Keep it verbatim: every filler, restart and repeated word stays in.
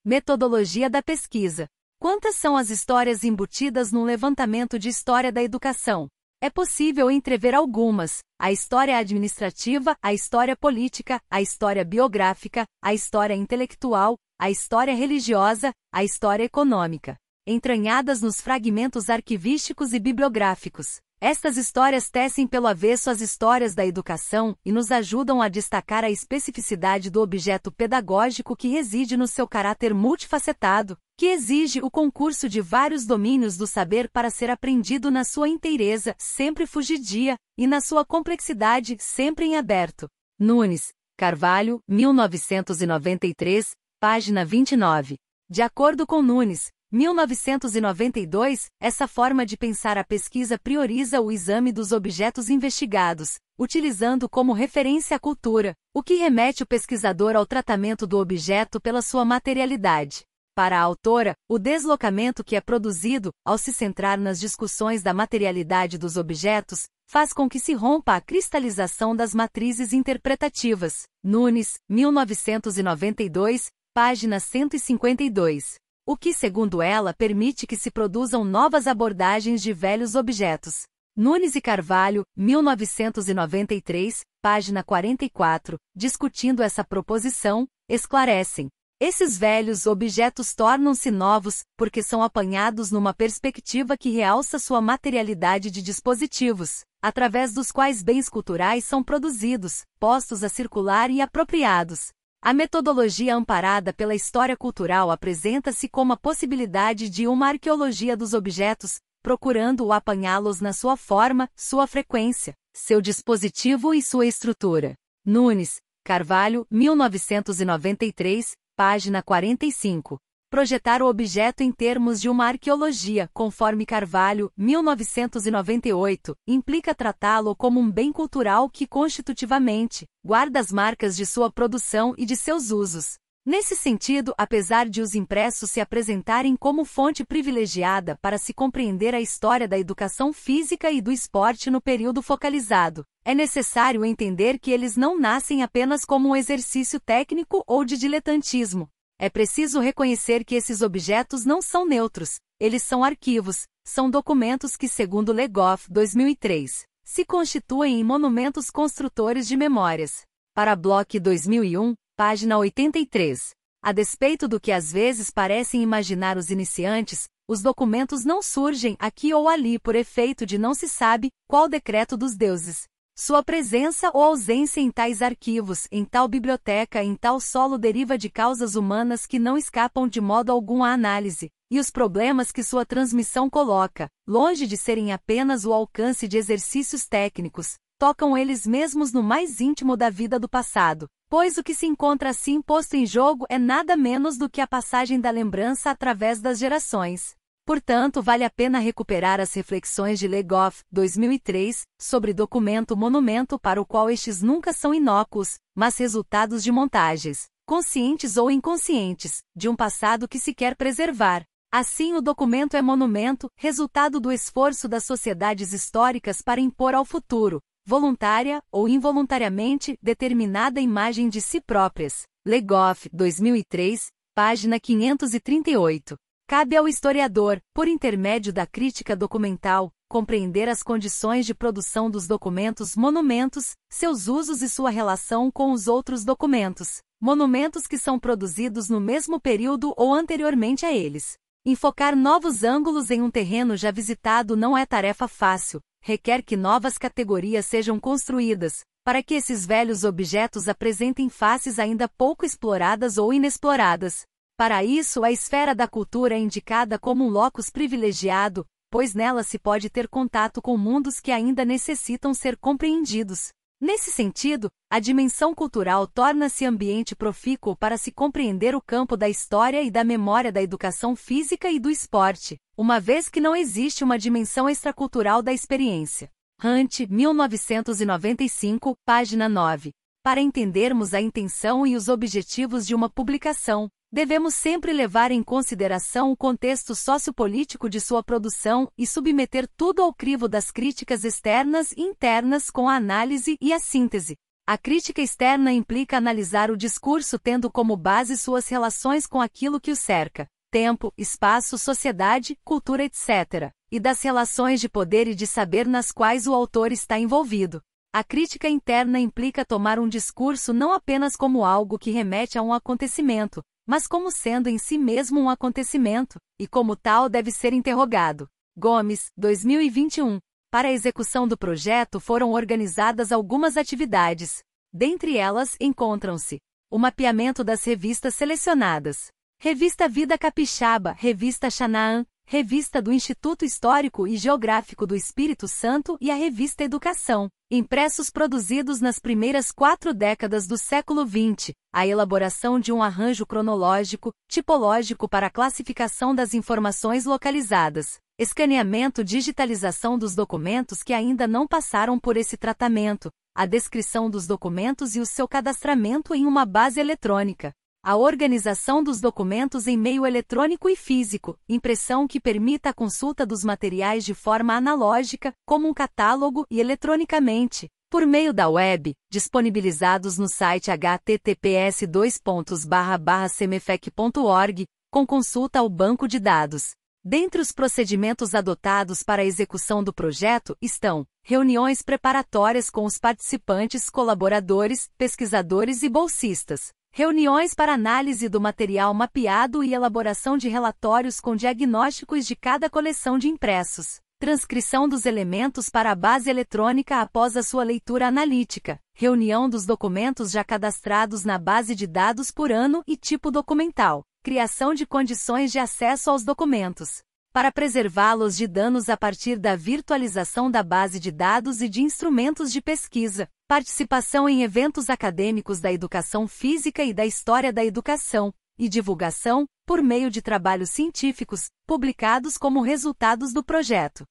Metodologia da pesquisa. Quantas são as histórias embutidas num levantamento de história da educação? É possível entrever algumas: a história administrativa, a história política, a história biográfica, a história intelectual, a história religiosa, a história econômica, entranhadas nos fragmentos arquivísticos e bibliográficos. Estas histórias tecem pelo avesso as histórias da educação e nos ajudam a destacar a especificidade do objeto pedagógico que reside no seu caráter multifacetado, que exige o concurso de vários domínios do saber para ser aprendido na sua inteireza, sempre fugidia, e na sua complexidade, sempre em aberto. Nunes, Carvalho, mil novecentos e noventa e três, página vinte e nove. De acordo com Nunes, mil novecentos e noventa e dois, essa forma de pensar a pesquisa prioriza o exame dos objetos investigados, utilizando como referência a cultura, o que remete o pesquisador ao tratamento do objeto pela sua materialidade. Para a autora, o deslocamento que é produzido, ao se centrar nas discussões da materialidade dos objetos, faz com que se rompa a cristalização das matrizes interpretativas. Nunes, mil novecentos e noventa e dois, página cento e cinquenta e dois. O que, segundo ela, permite que se produzam novas abordagens de velhos objetos. Nunes e Carvalho, mil novecentos e noventa e três, página quarenta e quatro, discutindo essa proposição, esclarecem: esses velhos objetos tornam-se novos, porque são apanhados numa perspectiva que realça sua materialidade de dispositivos, através dos quais bens culturais são produzidos, postos a circular e apropriados. A metodologia amparada pela história cultural apresenta-se como a possibilidade de uma arqueologia dos objetos, procurando apanhá-los na sua forma, sua frequência, seu dispositivo e sua estrutura. Nunes, Carvalho, mil novecentos e noventa e três, página quarenta e cinco. Projetar o objeto em termos de uma arqueologia, conforme Carvalho, mil novecentos e noventa e oito, implica tratá-lo como um bem cultural que constitutivamente guarda as marcas de sua produção e de seus usos. Nesse sentido, apesar de os impressos se apresentarem como fonte privilegiada para se compreender a história da educação física e do esporte no período focalizado, é necessário entender que eles não nascem apenas como um exercício técnico ou de diletantismo. É preciso reconhecer que esses objetos não são neutros, eles são arquivos, são documentos que, segundo Legoff, dois mil e três, se constituem em monumentos construtores de memórias. Para Bloch, dois mil e um, página oitenta e três. A despeito do que às vezes parecem imaginar os iniciantes, os documentos não surgem aqui ou ali por efeito de não se sabe qual decreto dos deuses. Sua presença ou ausência em tais arquivos, em tal biblioteca, em tal solo deriva de causas humanas que não escapam de modo algum à análise, e os problemas que sua transmissão coloca, longe de serem apenas o alcance de exercícios técnicos, tocam eles mesmos no mais íntimo da vida do passado, pois o que se encontra assim posto em jogo é nada menos do que a passagem da lembrança através das gerações. Portanto, vale a pena recuperar as reflexões de Legoff, dois mil e três, sobre documento-monumento para o qual estes nunca são inócuos, mas resultados de montagens, conscientes ou inconscientes, de um passado que se quer preservar. Assim, o documento é monumento, resultado do esforço das sociedades históricas para impor ao futuro, voluntária ou involuntariamente, determinada imagem de si próprias. Legoff, dois mil e três, página quinhentos e trinta e oito. Cabe ao historiador, por intermédio da crítica documental, compreender as condições de produção dos documentos monumentos, seus usos e sua relação com os outros documentos, monumentos que são produzidos no mesmo período ou anteriormente a eles. Enfocar novos ângulos em um terreno já visitado não é tarefa fácil, requer que novas categorias sejam construídas, para que esses velhos objetos apresentem faces ainda pouco exploradas ou inexploradas. Para isso, a esfera da cultura é indicada como um locus privilegiado, pois nela se pode ter contato com mundos que ainda necessitam ser compreendidos. Nesse sentido, a dimensão cultural torna-se ambiente profícuo para se compreender o campo da história e da memória da educação física e do esporte, uma vez que não existe uma dimensão extracultural da experiência. Hunt, mil novecentos e noventa e cinco, página nove. Para entendermos a intenção e os objetivos de uma publicação, devemos sempre levar em consideração o contexto sociopolítico de sua produção e submeter tudo ao crivo das críticas externas e internas com a análise e a síntese. A crítica externa implica analisar o discurso tendo como base suas relações com aquilo que o cerca, tempo, espaço, sociedade, cultura, etcétera, e das relações de poder e de saber nas quais o autor está envolvido. A crítica interna implica tomar um discurso não apenas como algo que remete a um acontecimento, mas como sendo em si mesmo um acontecimento, e como tal deve ser interrogado. Gomes, dois mil e vinte e um. Para a execução do projeto foram organizadas algumas atividades. Dentre elas encontram-se o mapeamento das revistas selecionadas. Revista Vida Capixaba, Revista Xanaã, Revista do Instituto Histórico e Geográfico do Espírito Santo e a Revista Educação, impressos produzidos nas primeiras quatro décadas do século vinte, a elaboração de um arranjo cronológico, tipológico para a classificação das informações localizadas, escaneamento, digitalização dos documentos que ainda não passaram por esse tratamento, a descrição dos documentos e o seu cadastramento em uma base eletrônica. A organização dos documentos em meio eletrônico e físico, impressão que permita a consulta dos materiais de forma analógica, como um catálogo e eletronicamente, por meio da web, disponibilizados no site h t t p s dois pontos barra barra semefec ponto org, com consulta ao banco de dados. Dentre os procedimentos adotados para a execução do projeto estão reuniões preparatórias com os participantes, colaboradores, pesquisadores e bolsistas. Reuniões para análise do material mapeado e elaboração de relatórios com diagnósticos de cada coleção de impressos. Transcrição dos elementos para a base eletrônica após a sua leitura analítica. Reunião dos documentos já cadastrados na base de dados por ano e tipo documental. Criação de condições de acesso aos documentos. Para preservá-los de danos a partir da virtualização da base de dados e de instrumentos de pesquisa. Participação em eventos acadêmicos da educação física e da história da educação, e divulgação, por meio de trabalhos científicos, publicados como resultados do projeto.